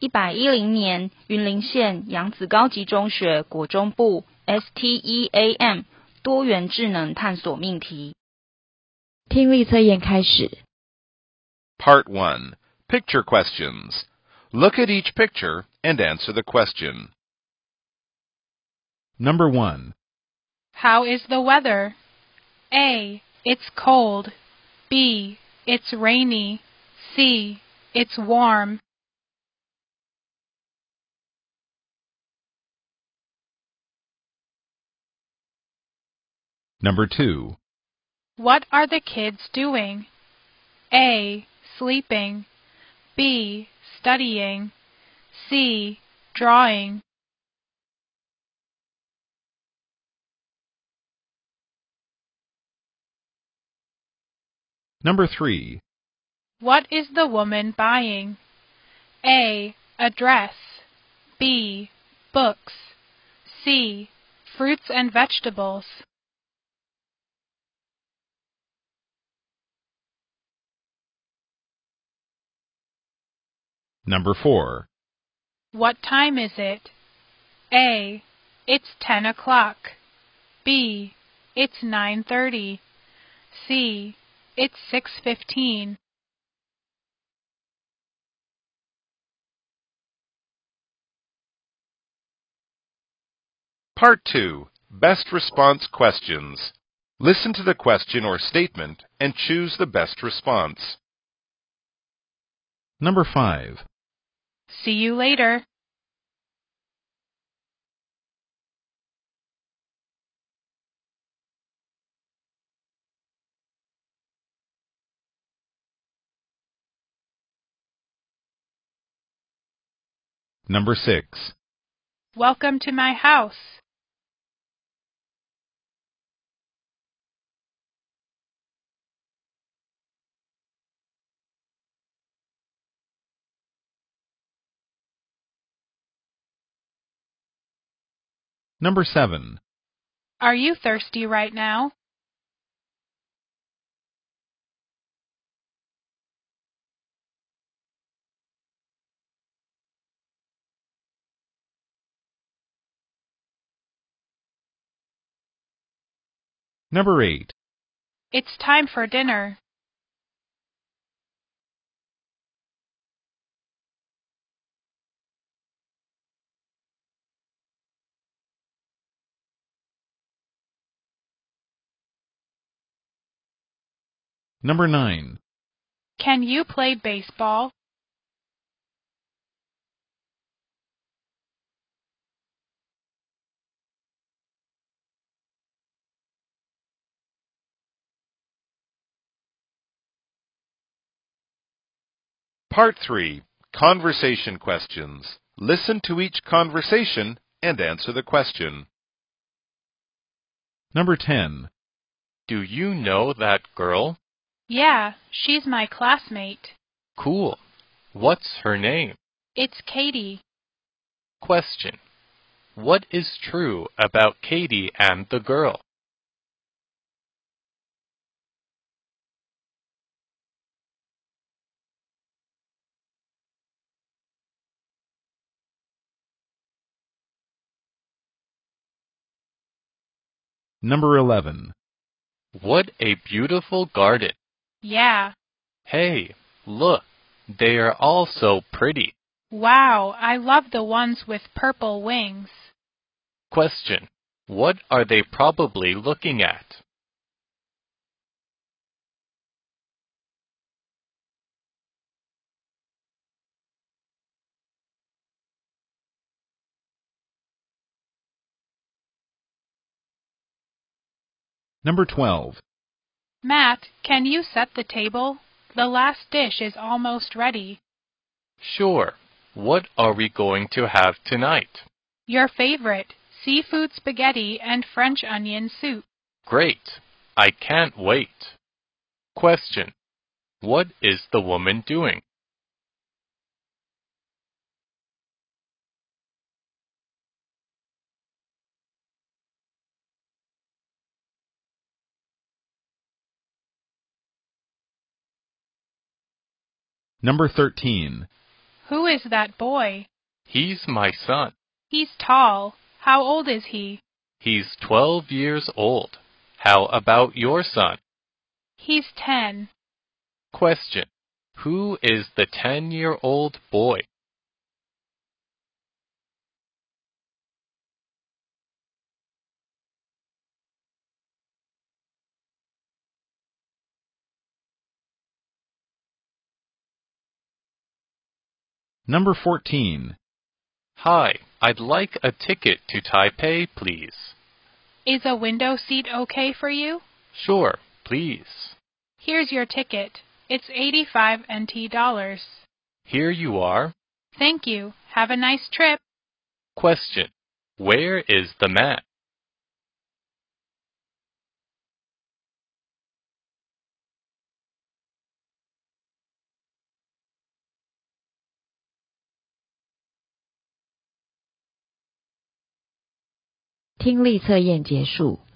110年云林县杨子高级中学国中部 STEAM 多元智能探索命题。 听力测验开始。 Part 1. Picture questions. Look at each picture and answer the question. Number 1. How is the weather? A. It's cold. B. It's rainy. C. It's warm. Number 2. What are the kids doing? A. Sleeping. B. Studying. C. Drawing. Number 3. What is the woman buying? A. A dress. B. Books. C. Fruits and vegetables. Number 4. What time is it? A. It's 10 o'clock. B. It's 9:30. C. It's 6:15. Part 2. Best response questions. Listen to the question or statement and choose the best response. Number 5. See you later. Number 6. Welcome to my house. Number 7. Are you thirsty right now? Number 8. It's time for dinner. Number 9. Can you play baseball? Part 3. Conversation questions. Listen to each conversation and answer the question. Number 10. Do you know that girl? Yeah, she's my classmate. Cool. What's her name? It's Katie. Question. What is true about Katie and the girl? Number 11. What a beautiful garden. Yeah. Hey, look, they are all so pretty. Wow, I love the ones with purple wings. Question. What are they probably looking at? Number 12. Matt, can you set the table? The last dish is almost ready. Sure. What are we going to have tonight? Your favorite, seafood spaghetti and French onion soup. Great. I can't wait. Question. What is the woman doing? Number 13. Who is that boy? He's my son. He's tall. How old is he? He's 12 years old. How about your son? He's 10. Question. Who is the 10-year-old boy? Number 14. Hi, I'd like a ticket to Taipei, please. Is a window seat okay for you? Sure, please. Here's your ticket. It's 85 NT dollars. Here you are. Thank you. Have a nice trip. Question. Where is the mat? 听力测验结束。